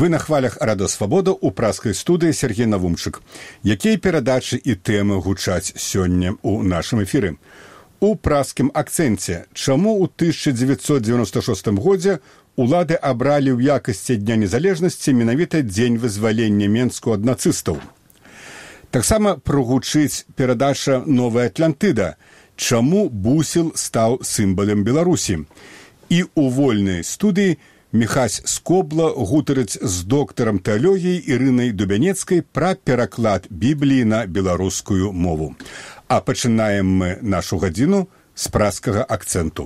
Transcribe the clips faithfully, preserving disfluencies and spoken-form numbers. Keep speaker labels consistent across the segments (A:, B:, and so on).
A: Вы на хвалях Радо Свабода ў праскай студыі Сергей Навумчык. Якія перадачы і тэмы гучаць сёння ў нашым эфіры? У праскім акцэнце. Чаму ў тысяча дзевяцьсот дзевяноста шостым годзе улады абралі ў якасці Дня незалежнасці менавіта дзень вызвалення Менску ад нацыстаў? Таксама прогучыць перадача «Новая Атлантыда». Чаму бусел стаў сімвалам Беларусі? І ў вольнай студыі Міхась Скобла гутарыць з доктарам тэалогіі Ірынай Дубянецкай пра пераклад Бібліі на беларускую мову. А пачынаем мы нашу гадзіну з праскага акцэнту.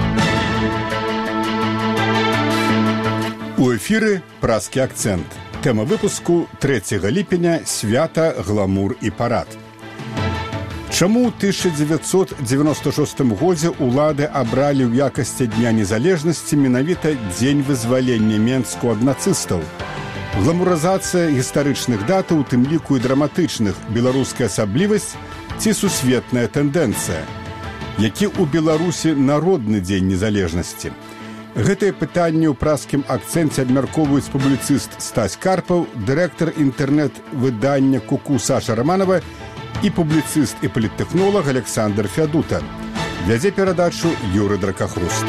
A: У эфіры праскі акцэнт. Тэма выпуску трэцяга ліпеня свята, гламур і парад. Чаму ў тысяча дзевяцьсот дзевяноста шостым годзе улады абралі ў якасці Дня незалежнасці менавіта дзень вызвалення Менску ад нацыстаў? Гламуразацыя гістарычных дат, у тым ліку і драматычных, беларуская асаблівасць ці сусветная тэндэнцыя? Які ў Беларусі народны дзень незалежнасці? Гэтае пытанне ў праскім акцэнце абмяркоўваюць публіцыст Стась Карпаў, дырэктар інтэрнэт-выдання «Ку-ку» Саша Романова і публіцыст і паліттэхнолаг Александр Фядута. Вядзе перадачу Юры Дракахруст.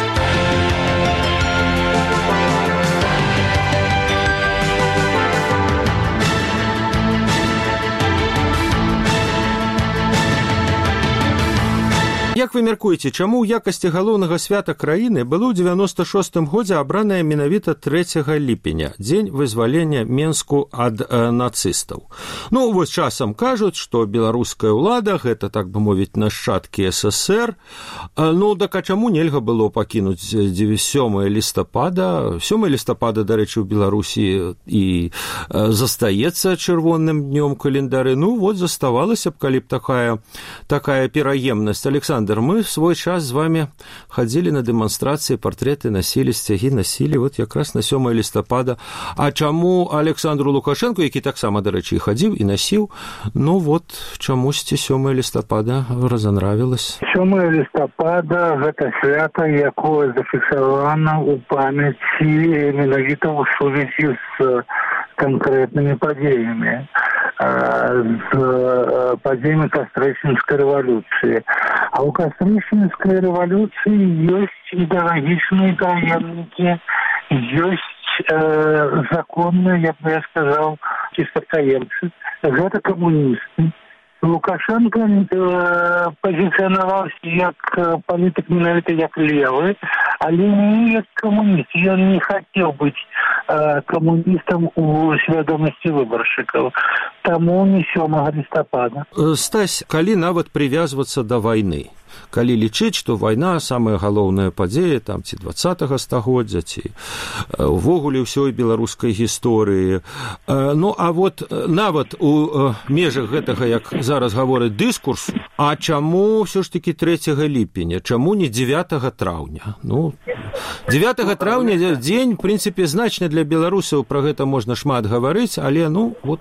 B: Як вы мяркуеце, чаму ў якасці галоўнага свята краіны было ў дзевяноста шостым годзе абранае менавіта трэцяга ліпеня, дзень вызвалення Менску ад э, нацыстаў? Ну, вось часам кажуць, што беларуская ўлада, гэта, так бы мовіць, нашчадкі эс эс ер. Э, ну, так а чаму нельга было пакінуць сёмага лістапада? сёмага лістапада, дарэчы, у Беларусі і э, застаецца чырвоным днём календары. Ну, вот заставалася б, калі б такая, такая пераемнасць. Александр, мы в свой час з вами ходили на демонстрации, портреты носили, сцяги носили, вот якраз на сёмага лістапада. А чаму Александру Лукашенко, які таксама, дарэчы, і хадзіў і насіў, ну вот чамусьці сёмага лістапада разанравілась?
C: сёмага лістапада гэта свята, якое зафіксавана ў памяці менавіта ў сувязі з конкретными падзеямі, з падзеямі кастрычніцкай рэвалюцыі. А ў кастрычніцкай рэвалюцыі ёсць ідэалагічныя таемнікі, ёсць э, законныя, як бы я сказаў, ці спадкаемцы. Гэта камуністы. Лукашенко э, пазіцыянаваўся як палітык менавіта як левы, але не як камуніст. Ён не хацеў быць э, камуністам у свядомасці выбаршчыкаў. Таму не сёмага лістапада.
B: Стась, калі нават прывязвацца да вайны, калі лічыць, што вайна самая галоўная падзея там ці дваццатага стагоддзя, ці увогуле ўсёй беларускай гісторыі. Ну, а вот нават у межах гэтага, як зараз гаворыць, дыскурсу, а чаму ўсё ж такі трэцяга ліпеня? Чаму не дзевятага траўня? Ну, дзевятага траўня дзень, в прынцыпе, значны для беларусаў, пра гэта можна шмат гаварыць, але, ну, вот,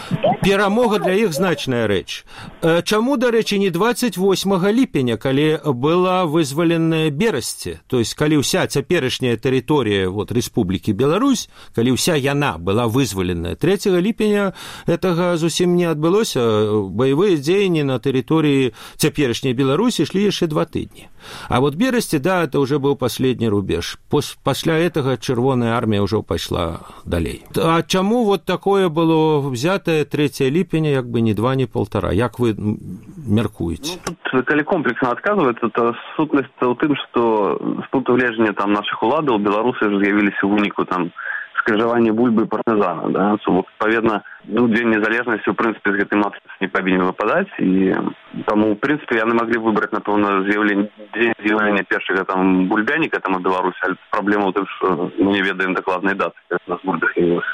B: перамога для іх значная рэч. Чаму, дарэчы, не дваццаць восьмага ліпеня, калі была вызваленая Берасце, то есть калі ўся цяперашняя тэрыторыя вот, Рэспублікі Беларусь, калі ўся яна была вызваленая. трэцяга ліпеня гэтага зусім не адбылося. Баявыя дзеянні на тэрыторыі цяперашняй Беларусі ішлі яшчэ два тыдні. А вот Берасце, да, это уже был последний рубеж. Пасля этого Чырвоная армія ўжо пайшла далей. А чаму вот такое было взятое трэцяга ліпеня, як бы не два, не полтора? Як вы мяркуеце?
D: Ну, тут, калі комплексно отказывается, то сутнасць у тым, што з пункту гледжання там наших уладаў беларусы ж з'явіліся ў выніку там скрыжавання бульбы і партызана, да? Вот, адпаведна, ну, дзень незалежнасці, ў прынцыпе, з гэтай матрыцы не павінен выпадаць, і таму, ў прынцыпе, яны маглі выбраць, напэўна, з'яўленне, дзень з'яўлення першага там бульбяніка там у Беларусі, але праблема ў тым, што мы не ведаем дакладнай даты, як у нас бульба з'явілася.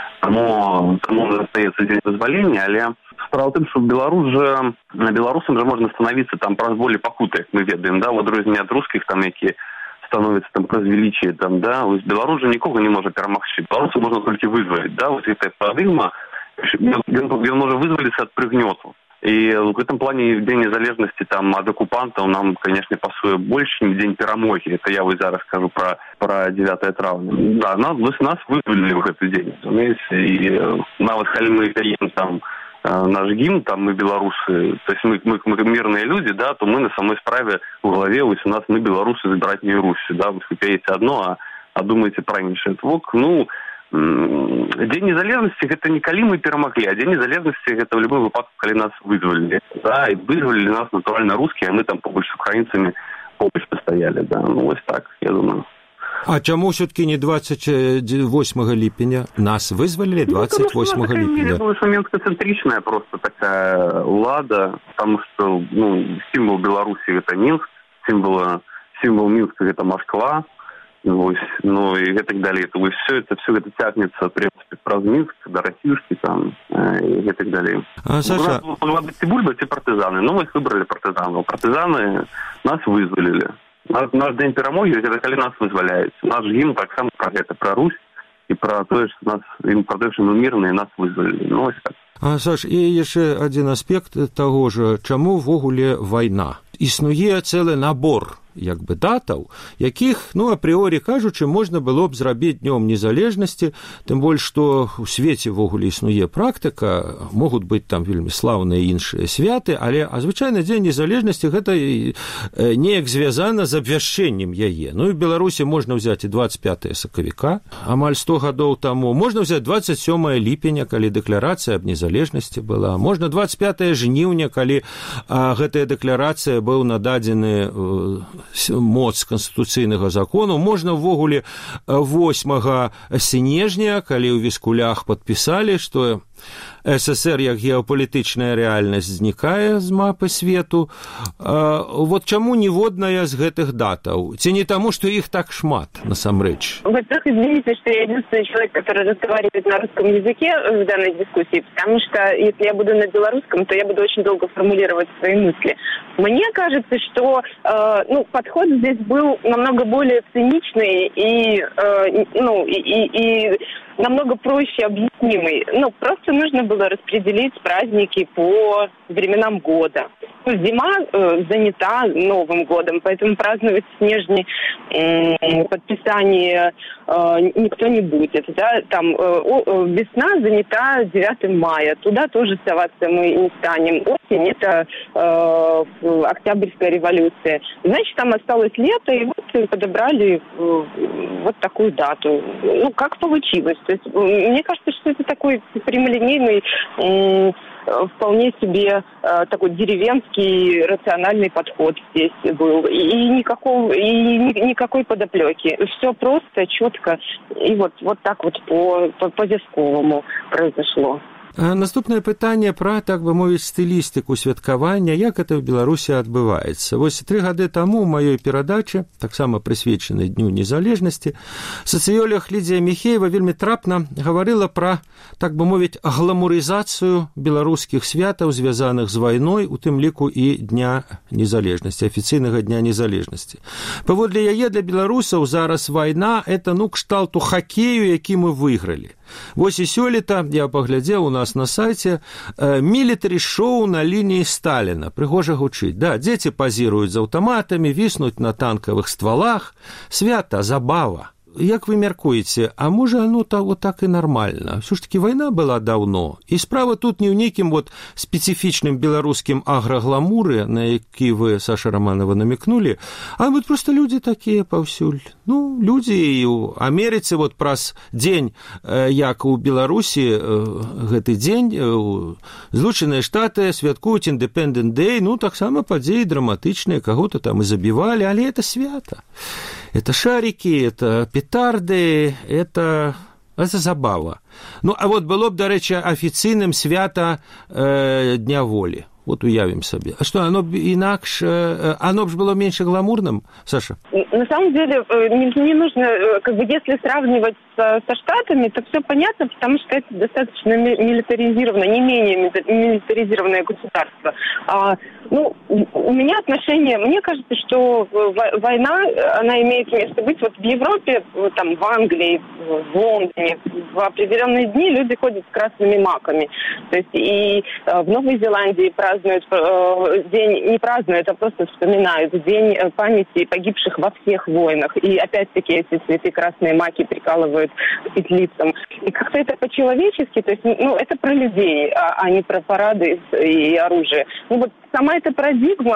D: Таму, таму застаецца дзень вызвалення, але справа ў тым, што Беларусь же, на беларусам же можна становіцца там праз болі пакуты, як мы ведаем, да, в адрозненне ад рускіх, там, які становится там праз величие, там, да, ось Беларусь же нікога не можа перамагчы. Беларусу можна толькі вызваліць, да, ось гэтая парадыгма, ён, ён можа вызваліцца ад прыгнёту. И в этом плане День незалежности там от оккупантов нам, конечно, пасуе больше, чем День перамоги. Это я вот зараз скажу про, про девятое травня. Да, нас, нас вызвали в этот день, разумеется. И навод, коли мы даем там наш гимн, там мы белорусы, то есть мы, мы, мы мирные люди, да, то мы на самой справе в голове, вот у нас мы белорусы из братней Руси, да, вы пеете одно, а, а думаете про іншае. Вот, ну, День незалежности это не коли мы перамаглі, а День незалежности это в любом выпадку, коли нас вызвали, да, и вызвали нас натурально русские, а мы там побольше с украинцами побольше постояли, да, ну вот так, я думаю.
B: А чему все-таки не двадцать восьмого липеня? Нас вызвали двадцать восьмого липеня.
D: Это была минско-центричная просто такая улада, потому что, ну, символ Беларуси это Минск, символ, символ Минска это Москва, вот, ну и так далее. То есть все это, все это тягнется, в принципе, праз Минск, до Российский там, и так далее.
B: А, Саша...
D: У нас могла быть и бульба, и партизаны, но мы выбрали партизанов. Партизаны нас вызвали. Наш, наш День перамоги, это коли нас вызволяют. Наш гимн так само про это, про Русь и про то, что нас, про то, что мы мирные, нас вызвали. Ну, ось так.
B: А, Саш, і яшчэ адзін аспект таго ж, чаму ўвогуле вайна? Існуе цэлы набор як бы датаў, якіх, ну, апрыорі кажучы, можна было б зрабіць днём незалежнасці, тым больш, што ў свеце ўвогуле існуе практыка, могуць быць там вельмі слаўныя іншыя святы, але, а звычайна Дзень незалежнасці гэта неяк звязана з абвяшчэннем яе. Ну, і в Беларусі можна ўзяць і двадцать пятое сакавіка, амаль сто гадоў таму, можна ўзяць двадцать сёмое ліпеня, калі дэкларацыя аб незалежнасці была, можна двадцать пятое жніўня, калі а, гэтая дэкларацыя быў нададзены моц канстытуцыйнага закону, можна ўвогуле восьмага снежня, калі ў Віскулях падпісалі, што СССР як геапалітычная рэальнасць знікае з мапы свету. А, вот чаму ніводная з гэтых датаў? Ці не таму, што іх так шмат, насамрэч?
E: Во-первых, извините, что я единственный человек, который разговаривает на русском языке в данной дискуссии, потому что если я буду на белорусском, то я буду очень долго формулировать свои мысли. Мне кажется, что э, ну, подход здесь был намного более циничный и, э, ну, и, и, и намного проще объяснимый. Ну, просто нужно было распределить праздники по временам года. Зима э, занята Новым годом, поэтому праздновать снежни э, подписание э, никто не будет. Да? Там, э, э, весна занята девятого мая, туда тоже соваться мы не станем. Осень – это э, Октябрьская революция. Значит, там осталось лето, и вот подобрали э, вот такую дату. Ну, как получилось. То есть, мне кажется, что это такой прямолинейный, э, вполне себе э, такой деревенский рациональный подход здесь был. И, и, никакого, и ни, никакой подоплеки. Все просто, четко. И вот, вот так вот по, по, по Вязковому произошло.
B: Наступнае пытанне пра, так бы мовіць, стылістыку святкавання, як гэта ў Беларусі адбываецца. Вось тры гады таму ў маёй перадачы, таксама прысвечанай Дню незалежнасці, сацыёлог Лідзія Міхеева вельмі трапна гаварыла пра, так бы мовіць, гламурызацыю беларускіх святаў, звязаных з вайной, у тым ліку і Дня незалежнасці, афіцыйнага Дня незалежнасці. Паводле яе для беларусаў зараз вайна – это, ну, кшталту хакею, які мы выйгралі. Вось і сёлета, я паглядзеў у нас на сайце, мілітарі-шоу на лініі Сталіна. Прыгожа гучыць. Да, дзеці пазіруюць з аўтаматамі, віснуць на танкавых ствалах. Свята, забава. Як вы мяркуеце, а можа, ну, та, вот так і нармальна? Всё ж таки вайна была даўно. І справа тут не ў нейкім вот спецыфічным беларускім аграгламуры, на які вы, Саша Романова, намекнули, а вот просто людзі такія паўсюль. Ну, людзі і ў Амерыцы вот праз дзень, як у Беларусі гэты дзень, Злучаныя Штаты святкуюць Independent Day, ну, таксама падзеі драматычныя, каго-то там і забівалі, але это свята. Это шарики, это петарды, это, это забава. Ну, а вот было б, до речі, офіційним свята э, Дня волі. Вот уявим себе. А что, оно инакш, оно же было меньше гламурным, Саша?
E: На самом деле, не, не нужно, как бы, если сравнивать со, со Штатами, то все понятно, потому что это достаточно милитаризированное, не менее милитаризированное государство. А, ну, у меня отношение, мне кажется, что война, она имеет место быть. Вот в Европе, там, в Англии, в Лондоне, в определенные дни люди ходят с красными маками. То есть и в Новой Зеландии празднуют празднуют э, день, не празднуют, а просто вспоминают день памяти погибших во всех войнах. И опять-таки эти цветы красные маки прикалывают к петлицам. И как-то это по-человечески, то есть, ну, это про людей, а, а не про парады и оружие. Ну, вот сама эта парадигма,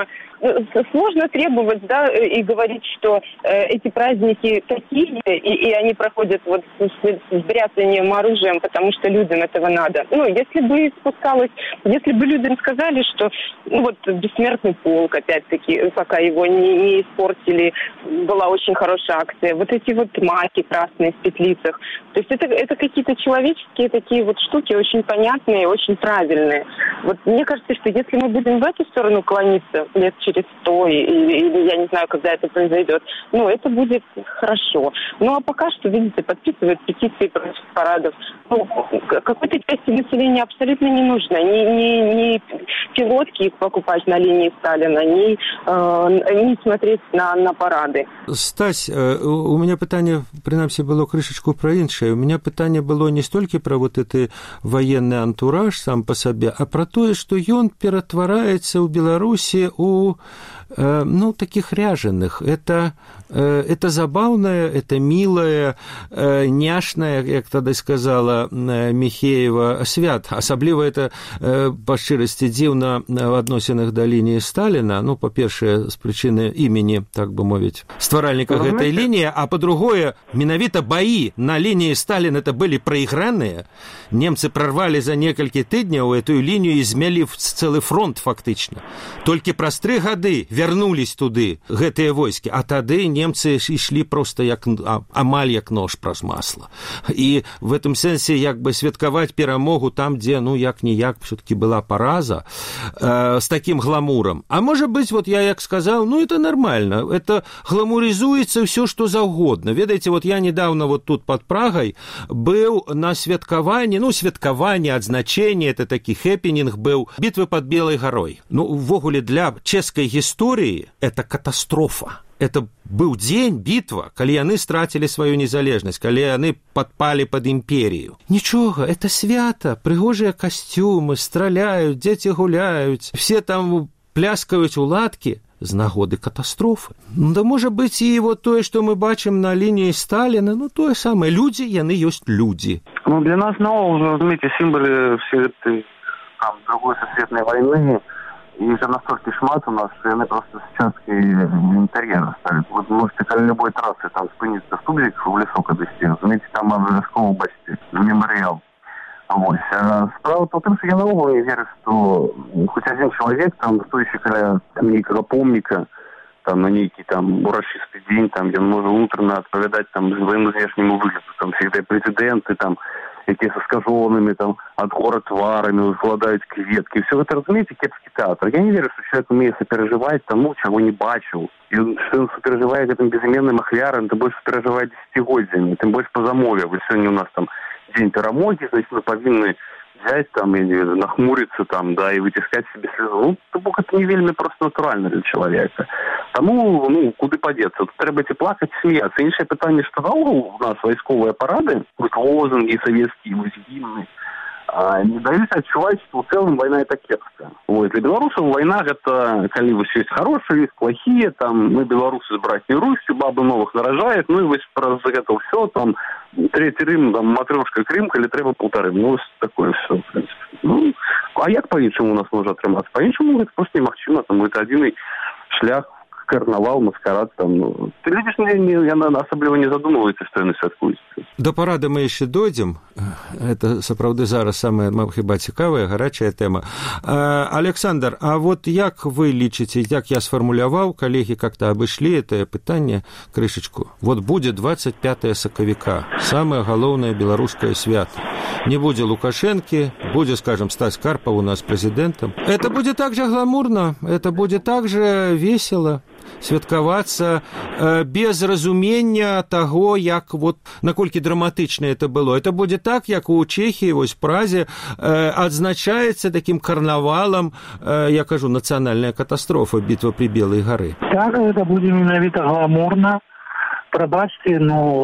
E: сложно требовать, да, и говорить, что э, эти праздники такие, и, и они проходят вот с, с бряцанием оружием, потому что людям этого надо. Ну, если бы спускалось, если бы людям сказали, что, ну, вот, бессмертный полк, опять-таки, пока его не, не испортили, была очень хорошая акция. Вот эти вот маки красные в петлицах. То есть это, это какие-то человеческие такие вот штуки, очень понятные, очень правильные. Вот мне кажется, что если мы будем в эту сторону клониться лет через сто, или, или я не знаю, когда это произойдет, ну, это будет хорошо. Ну, а пока что, видите, подписывают петиции против парадов. Ну, какой-то части населения абсолютно не нужно. Ни, ни, ни пилотки покупать на линии Сталина, ни, э, ни смотреть на, на парады.
B: Стась, у меня пытанне, прынамсі, было крышачку пра іншае. У меня пытанне было не столькі пра вот гэты военны антураж сам па сабе, а пра тое, што ён ператвараецца ў Беларусі у э, ну, таких ряженых. Это, э, это забавное, это милое, э, няшное, як тады сказала э, Михеева, свят. Асабліва это, э, па шчырасці, дзіўна в адносінах да лініі Сталіна, ну, па-першае, з прычыны імені, так бы мовіць, стваральніка гэтай лініі, а па-другое, менавіта баі на лініі Сталіна это былі прайграныя. Немцы прорвали за некалькі тыдняў эту лінію і змялі цэлы фронт, фактычна. Толькі праз тры гады вярнулись туды гэтыя войскі, а тады немцы ішлі просто як, амаль як нож праз масла. І в этом сэнсе як бы святкаваць перамогу там, дзе, ну, як-ніяк все-таки была параза, э, с таким гламуром. А может быть, вот я як сказал, ну, это нормально, это гламуризуется все, что заўгодна. Ведаеце, вот я недавно вот тут под Прагой был на святкаванні, ну, святкаванне, адзначэнне, это такі хэппінінг быў, бітвы под Белой горой. Ну, ввогуле, для чэшскай гісторыі это катастрофа. Это быў дзень, бітва, калі яны страцілі сваю незалежнасць, калі яны падпалі пад імперію. Нічога, это свята, прыгожыя касцюмы, страляюць, дзеці гуляюць, все там пляскаюць у ладкі з нагоды катастрофы. Ну, да, можа быць, і вот тое, што мы бачым на лініі Сталіна, ну, тое самае. Людзі, яны ёсць людзі.
D: Ну, для нас, ну, разумееце, сімвалы всей этой, там, другой сусветнай войны, их же настолько шмат у нас, что они просто сейчас и интерьеры стали. Вот можете на любой трассе там спыниться в тубзик в лесу, когда идти, разумеете, там обовязково бачите мемориал. Вот. А справа в том, что я наогул не верю, что хоть один человек, там, стоящий каля некого помника, там, на некий там урочистый день, там, где он может утренно отповедать там своему внешнему выгляду, там всегда президенты, там, якія са скажонымі, там, ад гора тварамі, узгладаюць кветкі. Все это, разумеете, кепскі тэатр. Я не верю, что человек умеет сопереживать тому, чего не бачил. И что он сопереживает этим безыменным ахвярам, тем больше сопереживает десятигоддзями, тем больше по замове. Вот сегодня у нас там день перамоги, значит, мы повинны взять там и нахмуриться там, да, и вытискать себе слезу. Ну, то бок это не вельми просто натурально для человека. Тому, ну, куды падеться? Тут треба ці плакаць, смеяться. Іншае пытанне, што наогул у нас вайсковыя парады, лозунги советские, гимны, а, не даюць адчуваць, што ў цэлым вайна это кепская. Вот. Для беларусаў вайна гэта, калі вось ёсць хорошие, есть плохие, там, мы беларусы с братней Русью, бабы новых нарожают, ну и вось праз гэта ўсё, там, третий Рим, там, матрёшка Крым, калі трэба полторы. Ну, ось такое все, в принципе. Ну, а як по-іншаму у нас можа атрымацца? По-іншаму гэта просто немагчыма, там, гэта адзіны шлях, карнавал, маскарад, там, ну... Ты видишь, не, не, яна асабліва не задумываецца, што яны святкуюць.
B: Да парада мы яшчэ дойдзем. Это, сапраўды, зараз самая, хіба, цікавая, гарачая тэма. А, Александр, а вот як вы лічыце, як я сфармуляваў, калегі как-то абышлі это пытанне, крышачку. Вот будзе двадцать пятое сакавіка, самае галоўнае беларускае свята. Не будзе Лукашэнкі, будзе, скажем, Стась Карпов у нас президентом. Это будет так же гламурно, это будет так же весело. Святкавацца э, без разумення таго, як вот наколькі драматычна это было. Это будзе так, як у Чехіі, вось Празе, э, адзначаецца таким карнавалам, э, я кажу, нацыянальная катастрофа, бітва при Белой горы.
C: Так, это будзе менавіта гламурна. Прабачце,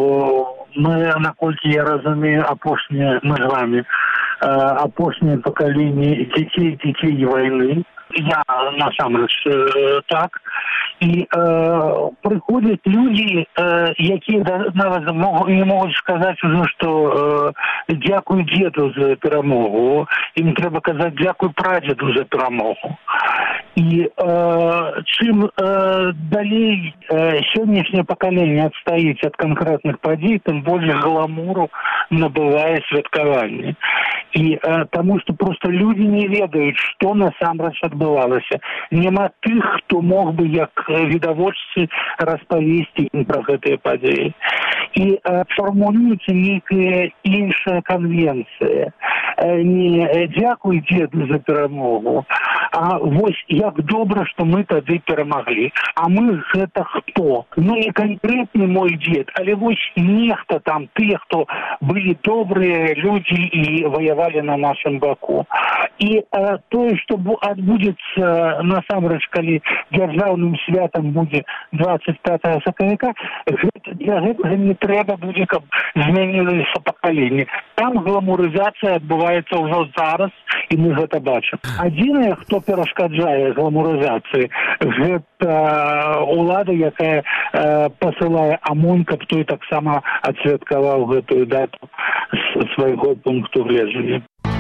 C: ну, мы, наколькі я разумею, апошнія, мы з вами, э, апошнія пакаленні дзяцей, дзяцей вайны. я насамрэч так. І э, прыходзяць людзі, э, якія нават не могуць сказаць ужо, што э, дзякуй дзеду за перамогу, ім трэба казаць дзякуй прадзеду за перамогу. І э, чым э, далей э, сённяшняе пакаленне адстаіць ад канкрэтных падзей, тым больш гламуру набывае святкаванне. І э, таму што проста людзі не ведаюць, што насамрэч адбывалася. Няма тых, хто мог бы як відавочцы распавесці ім пра гэтыя падзеі. І э, фармулюецца нейкая іншая канвенцыя. Э, не дзякуй дзеду за перамогу, а вось як добра, што мы тады перамаглі. А мы гэта хто? Ну, не канкрэтны мой дзед, але вось нехта там, тыя, хто былі добрыя людзі і ваявалі на нашым баку. І э, тое, што адбудзецца насамрэч, калі дзяржаўным святам будзе дваццаць пятага сакавіка, гэта, для гэтага не трэба будзе, каб змянілася пакаленне. Там гламурызацыя адбываецца ўжо зараз, і мы гэта бачым. Адзінае, хто перашкаджае гламурызацыі, гэта улада, якая э, пасылае АМОН, каб той таксама адсвяткаваў гэтую дату з свайго пункту гледжання.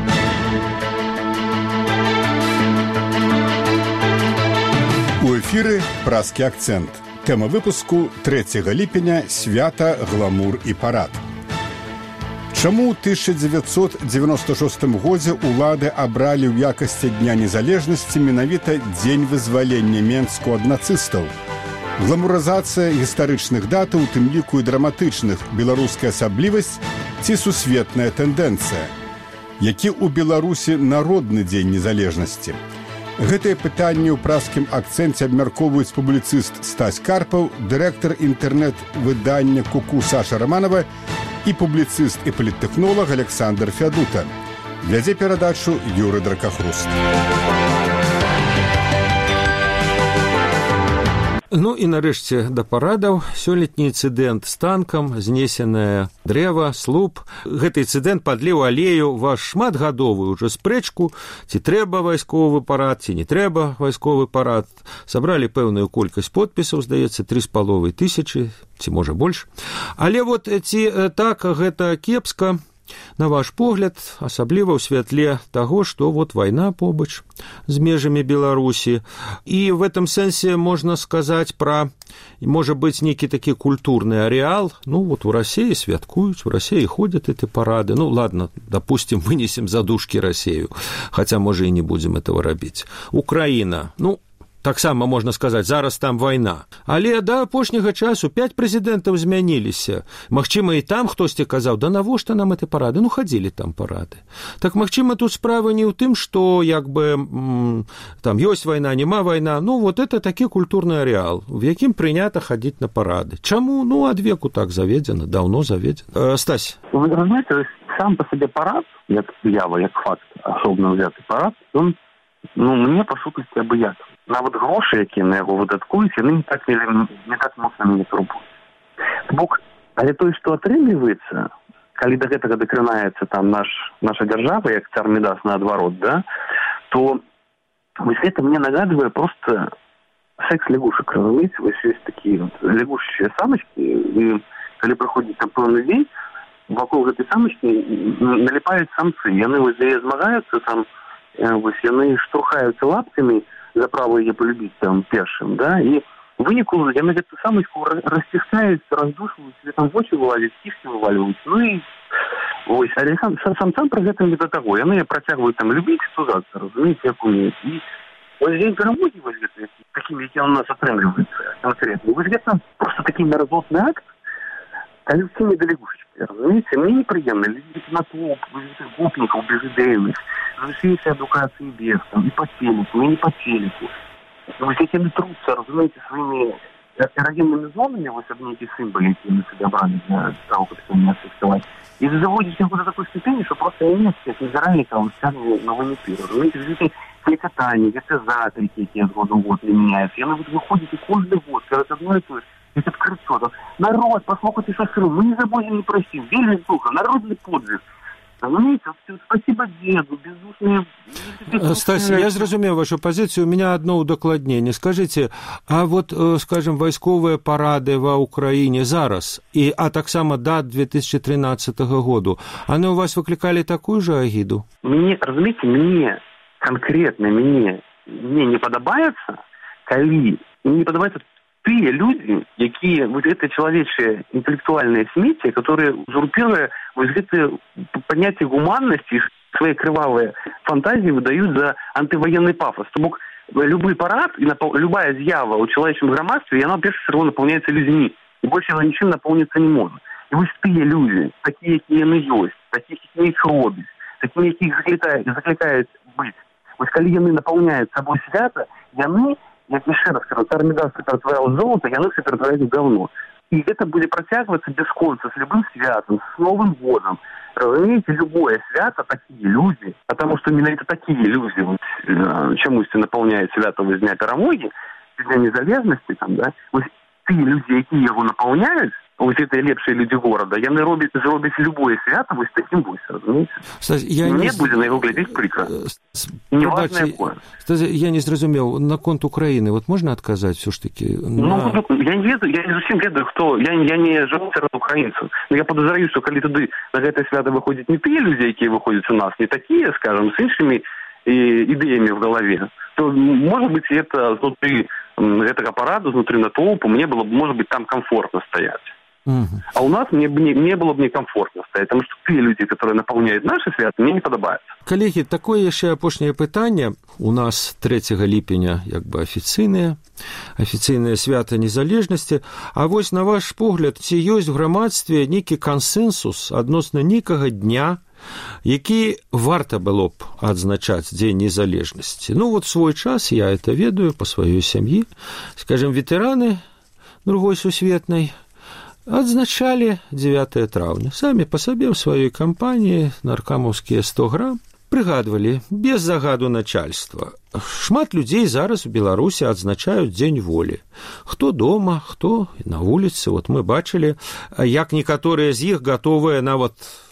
A: У эфіры «Празкі акцэнт». Тэма выпуску трэцяга ліпеня свята, гламур і парад. Чаму ў тысяча дзевяцьсот дзевяноста шостым годзе ўлады абралі ў якасці Дня незалежнасці менавіта дзень вызвалення Менску ад нацыстаў? Гламурызацыя гістарычных датаў, у тым ліку і драматычных, беларуская асаблівасць ці сусветная тэндэнцыя? Які ў Беларусі народны дзень незалежнасці? Гэтыя пытанні ў празкім акцэнце абмяркоўваюць публіцыст Стась Карпаў, дырэктар інтэрнэт-выдання «Куку» Саша Романова і публіцыст і паліттэхнолаг Александр Фядута. Вядзе перадачу Юрый Дракахруст.
B: Ну і нарэшце да парадаў. Сёлетні інцыдэнт з танкам, знесенае дрэва, слуп. Гэты інцыдэнт падліў алею ваш шматгадовую ўжо спрэчку, ці трэба вайсковы парад, ці не трэба вайсковы парад. Сабралі пэўную колькасць подпісаў, здаецца, тры з паловай тысячы, ці можа больш. Але вот ці так гэта кепска, на ваш погляд, асабліва ў святле таго, што вот вайна побач з межамі Беларусі. І в этом сэнсе можна сказаць пра, можа быць, нейкі такі культурны арэал. Ну, вот у Расіі святкуюць, у Расіі ходят эти парады. Ну, ладно, допустим, вынесем за дужкі Расію, хаця, можа, і не будзем этого рабіць. Украіна, ну, таксама можна сказаць, зараз там вайна. Але да апошняга часу пяць прэзідэнтаў змяніліся. Магчыма, і там хтосьці казаў, да навошта нам эти парады? Ну, хадзілі там парады. Так, магчыма, тут справа не ў тым, што, як бы, м, там ёсць вайна, няма вайна. Ну, вот это такі культурны арэал, в якім прынята хадзіць на парады. Чаму? Ну, ад веку так заведзена, даўно заведзена. Э, Стась.
D: Вы разумеете, сам по себе парад, як з'ява, як факт, асобна ўзяты парад, он, ну, мне, па сутнасці, абыякавы. Нават грошы, якія на яго выдаткуюць, яны не так, не так моцна мяне турбуюць. Бок, але тое, што атрымліваецца, калі да гэтага дакранаецца там наш, наша дзяржава, як цар Мідас наадварот, да, то вось гэта мне нагадвае проста секс лягушак, разумееце? Вось ёсць такія вот лягушачыя самачкі, і калі прыходзіць там пэўны дзень, вакол гэтай самачкі наліпаюць самцы. Яны вось за яе змагаюцца, там, вось яны штурхаюцца лапкамі за право яе полюбіць там першым, да, і в выніку яны гэту самочку расціскаюць, раздушваюць, себе там вочы вылазяць, кішкі вывальваюць, ну і вось, але сам, сам, сам пра гэта не да таго, яны працягваюць там любіць, стузацца, разумееце, як умеюць, і вось дзень перамогі, вось гэта, такімі, які у нас атрымліваюцца канкрэтна, вось гэта просто такі мерзотны акт, калі ўсе не да лягушачкі, разумееце, мне непрыемна, глядзець на топ, гэтых гопнікаў безыдэйных, разумееце, адукацыі без, там, і па телеку, і не па телеку. Вось як яны труцца, разумееце, сваімі эрагеннымі зонамі, вось ад нейкіх сімвалаў, які яны сабе абралі для таго, каб це не асфектаваць, і заводзіць яго да такой ступені, што проста не месца, як незаральніка, он сцягне на ваніпір, разумееце, гэты клекатанні, гэты затрыкі, якія з году ў год не мяняюцца, яны будуць выходзіць і кожны год, скажаць адно і тое, это крыцо, народ, послухайте шахру, мы не забудем, не простим, верность духа, народный подвиг. Разумеете, спасибо деду, бездушные
B: Стась, я зразумеў вашу пазіцыю, у меня одно удакладненне. Скажите, а вот, скажем, вайсковыя парады ва ўкраіне зараз, і, а таксама да две тысячи тринадцатого году, они у вас выкликали такую же агіду?
D: Мне, разумеете, мне, конкретно мне, мне не падабаецца, калі не падабаецца тыя людзі, якія вот это чалавечае інтэлектуальнае смецце, которые узурпируя вот гэта понятие гуманности, свои крывавые фантазии выдают за антивоенный пафос. То бок любой парад и напол... любая з'ява у человеческом громадстве, и она, прежде всего, наполняется людьми. И больше она ничем наполниться не может. И вот тыя люди, такие, какие яны ёсць, такие, какие их робяць, такие, какие их закликают, закликают быть. Вот когда яны наполняют собой свято, яны, як еще раз скажу, Царь-Мидас перетворял в золото, яны все перетворяют в говно. И это будет протягиваться без конца, с любым святом, с Новым годом. Разумеете, любое свято, такие люди, потому что именно это такие люди, вот, чему наполняют святого Дня Перемоги, Дня Незалежности, там, да, вот те люди, которые его наполняют, вот это лепшие люди города, яны робят, зробят любое свято, вот с таким будет, разумеете?
B: Я
D: не
B: не
D: будет на его глядеть прикро. Неважно якое.
B: Я не зразумеў, на конт Украины, вот можно отказать все-таки?
D: На... Ну, я не ведаю, я не зусім ведаю, кто, я, я не живу среди украинцев, но я подозреваю, что когда туды на это свято выходят не те люди, которые выходят у нас, не такие, скажем, с иншими и идеями в голове, то, может быть, это внутри этого парада, внутри натоўпу, мне было бы, может быть, там комфортно стоять. Угу. А у нас мне, мне, мне было бы некомфортно стоять, потому что те люди, которые наполняют наши святы, мне не подобаются.
B: Коллеги, такое яшчэ апошняе пытанне. У нас трэцяга ліпеня як бы афіцыйнае, афіцыйнае свята незалежнасці. А вось на ваш погляд, ці ёсць в грамадстве нейкі кансэнсус адносна нейкага дня, які варта было б адзначаць дзень незалежнасці? Ну вот свой час, я это ведаю по сваёй сям'і, скажем, ветэраны другой сусветнай адзначалі дзевятое траўня. Самі па сабе ў сваёй кампаніі наркамаўскія сто грам прыгадвалі без загаду начальства. Шмат людзей зараз у Беларусі адзначаюць дзень волі. Хто дома, хто на вуліцы. Вот мы бачылі, як некаторыя з іх гатовыя нават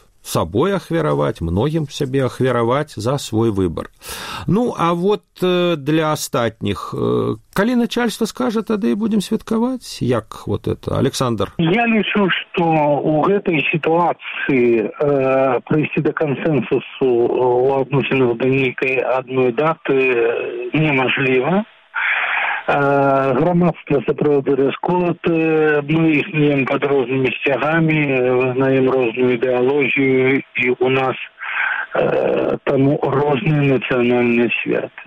B: собой ахвяраваць, многім сябе ахвяраваць за свой выбор. Ну, а вот для астатніх, калі начальство скажа, тады і будем святкаваць, як вот это, Александр?
C: Я лічу, што ў гэтай сітуацыі э, прыйсці да кансэнсусу у адносінах да нейкай адной даты немажліва. Грамадства сапраўды расколатае, мы іх знаем пад рознымі сцягамі, знаем розную ідэалогію, і у нас э, таму розныя нацыянальныя святы.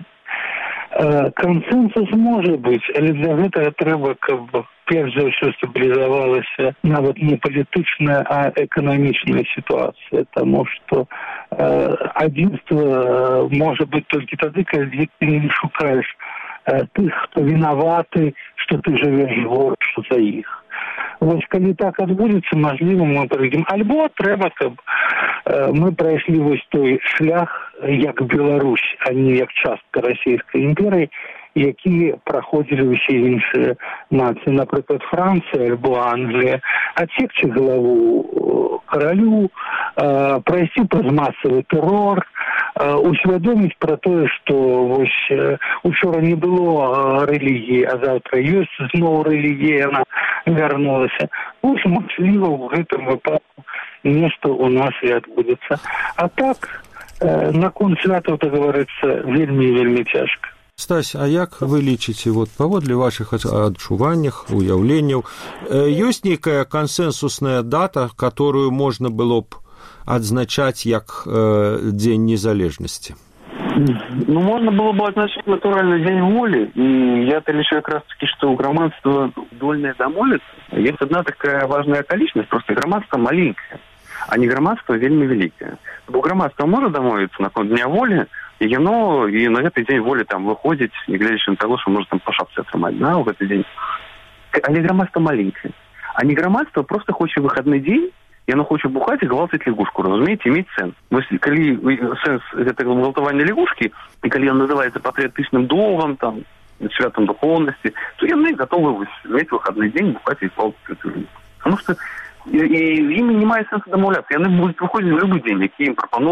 C: Э, кансэнсус можа быць, але для гэтага трэба, каб перш за ўсё стабілізавалася нават не палітычная, а эканамічная сітуацыя, таму што э, адзінства можа быць толькі тады, калі ты не шукаеш тых, хто вінаваты, што ты жывеш горш за іх. Вось калі так адбудзецца, мажліва, мы прыйдзем. Альбо трэба, каб э, мы прайшлі вось той шлях, як Беларусь, а не як частка расійскай імперыі, які праходзілі ўсе іншыя нацыі, напрыклад, Францыя альбо Англія, адсекчы галаву каралю, э, прайсці праз масавы тэрор, усвядоміць пра тое, што вось учора не было рэлігіі, а завтра ёсць зноў рэлігія, яна вярнулася. Вось, мажліва, у гэтым выпадку нешта у нас і адбудзецца. А так, наконт святаў, так говорится, вельмі і вельмі цяжка.
B: Стась, а як вы лічыце, вот паводле вашых адчуваннях, уяўленняў, ёсць нейкая кансэнсусная дата, которую можна было б адзначаць як э, дзень незалежнасці?
D: Ну, можно было бы отзначать натуральный день воли, и я-то лишу как раз-таки, что у громадства дольное домолится. Есть одна такая важная околичность, просто громадство маленькое, а не громадство вельми великое. У громадства может домолиться на конт дня воли, и оно, и на этот день воли там выходит, не глядя на того, что может там по шапце отрымать, да, в этот день. А не громадство маленькое. А не громадство просто хочет выходный день, и оно хочет бухать и гвалтать лягушку, разумеете, иметь сенс. Если сенс это гвалтование лягушки, и когда он называется патриотичным долгом, там, святом духовности, то яны готовы иметь выходный день бухать и гвалтать лягушку. Потому что и, и ими не мае сенса домовляться. Яны будут выходить в любой день, який им пропонує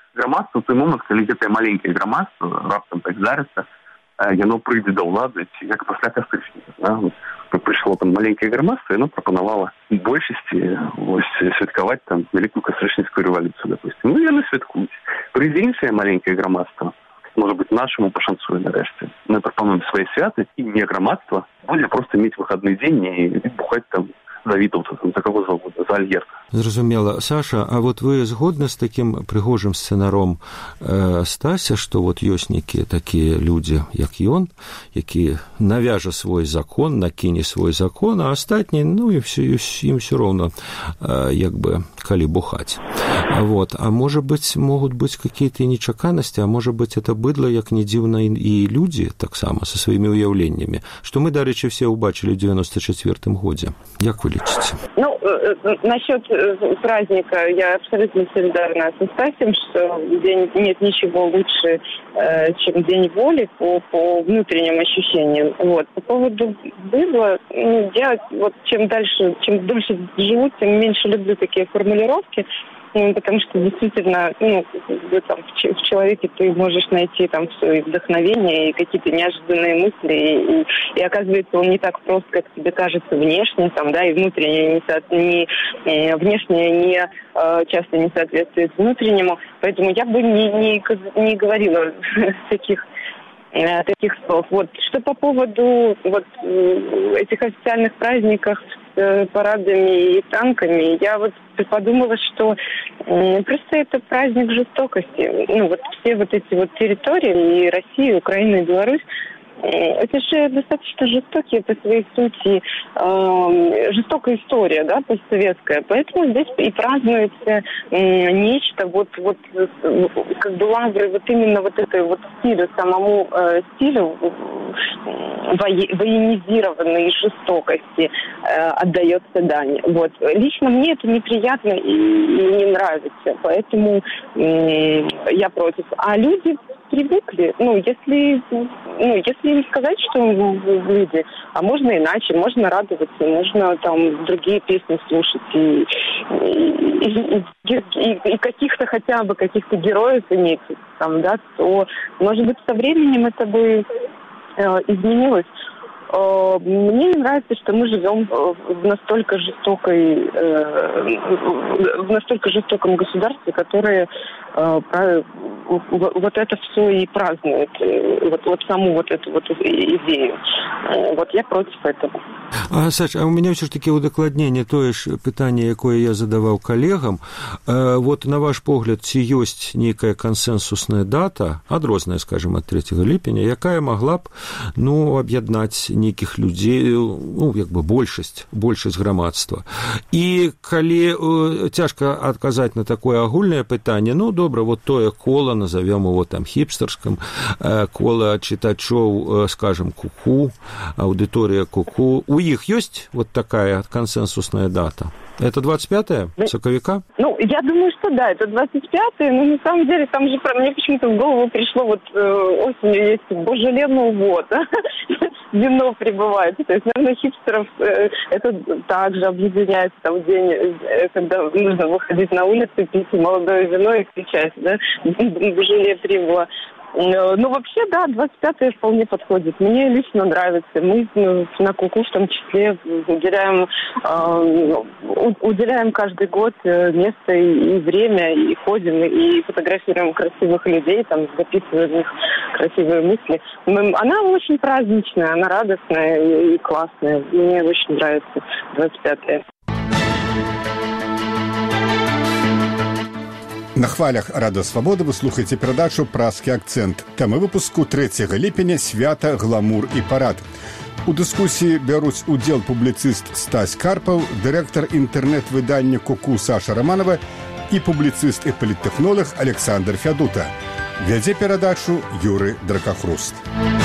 D: грамадства ў той момант, калі гэтае маленькае грамадства раптам так здарыцца, яно прыйдзе да ўлады як пасля кастрычніка. Да? Прыйшло там маленькае грамадства, яно прапанавала большасці святкаваць там вялікую кастрычніцкую рэвалюцыю, допустим. Ну, яны святкуюць. Прыйдзе іншае маленькае грамадства, можа быць, нашаму пашанцуе нарэшце. Мы прапануем свае святы, і не грамадства будзе проста мець выхадны дзень і бухаць там за Вітаўца, за кого заўгодна, за Альгерта.
B: Зразумела. Саша, а вот вы згодны з такім прыгожым сцэнаром э, Стася, што вот ёсць нейкія такія людзі, як ён, які навяжа свой закон, накіне свой закон, а астатні, ну, і все, ім все роўна, э, як бы, калі бухаць. Вот. А может быть, могут быть какие-то нечаканности, а может быть, это быдло, як не дзіўна, і людзі таксама са сваімі ўяўленнямі, што мы, дарэчы, все ўбачылі ў девяносто четвёртым годзе. Як вы лічыце?
E: Ну, насчет праздника я абсолютно солидарна со Стасем, что день, нет ничего лучше, чем День воли по, по внутренним ощущениям. Вот. По поводу быдла, ну, я вот чем дальше, чем дольше живу, тем меньше люблю такие формулировки. Потому что действительно, ну, там, в человеке ты можешь найти там свое вдохновение и какие-то неожиданные мысли, и, и оказывается, он не так прост, как тебе кажется, внешне, там, да, и внутренне не, со, не внешне не э, часто не соответствует внутреннему. Поэтому я бы не, не, не говорила таких таких слов. Вот. Что по поводу вот этих официальных праздников с парадами и танками, я вот подумала, что просто это праздник жестокости. Ну вот все вот эти вот территории, и Россия, и Украина, и Беларусь, это же достаточно жестокие по своей сути, э, жестокая история, да, постсоветская. Поэтому здесь и празднуется э, нечто, вот, вот как бы лавры вот именно вот этой вот стилю, самому э, стилю э, военизированной жестокости э, отдается дань. Вот. Лично мне это неприятно и, и не нравится, поэтому э, я против. А люди привыкли, ну, если, ну, если им сказать, что люди, а можно иначе, можно радоваться, можно там другие песни слушать и, и, и, и, и каких-то хотя бы каких-то героев иметь там, да, то, может быть, со временем это бы э, изменилось. Мне не нравится, что мы живем в настолько жестокой, в настолько жестоком государстве, которое вот это все и празднует, вот, вот саму вот эту вот идею. Вот я против этого.
B: А, Саш, а у меня все ж таки удакладнение тое ж пытанне, якое я задаваў калегам. Вот на ваш погляд, ці ёсць нейкая кансенсусная дата, адрозная, скажем, ад трэцяга ліпеня, якая могла б, ну, аб'яднаць нейкіх людзей, ну, як бы большасць, большасць грамадства. І калі цяжка адказаць на такое агульнае пытанне, ну, добра, вот тое кола, назовем его там хипстерским, кола читачоў, скажем, куку, аудитория куку. У іх есть вот такая консенсусная дата? Это двадцать пятое соковика?
E: Ну, я думаю, что да, это двадцать пятое, но на самом деле там же мне почему-то в голову пришло вот э, осенью есть Божеле Новгод, вино прибывает. То есть, наверное, хипстеров э, это также объединяется там день, э, когда нужно выходить на улицу, пить молодое вино и кричать, да, Божеле прибыло. Ну, вообще, да, двадцать пятое вполне подходит. Мне лично нравится. Мы на Куку в том числе уделяем, э, уделяем каждый год место и время, и ходим, и фотографируем красивых людей, там, записываем их красивые мысли. Мы, она очень праздничная, она радостная и классная. Мне очень нравится двадцать пятое.
A: На хвалях Рада Свабоды вы слухаеце перадачу «Празкі акцэнт». Тэма выпуску трэцяга ліпеня свята, гламур і парад. У дыскусіі бяруць удзел публіцыст Стась Карпаў, дырэктар інтэрнэт-выдання «Куку» Саша Романова і публіцыст і паліттэхнолог Александр Фядута. Вядзе перадачу Юры Дракахруст.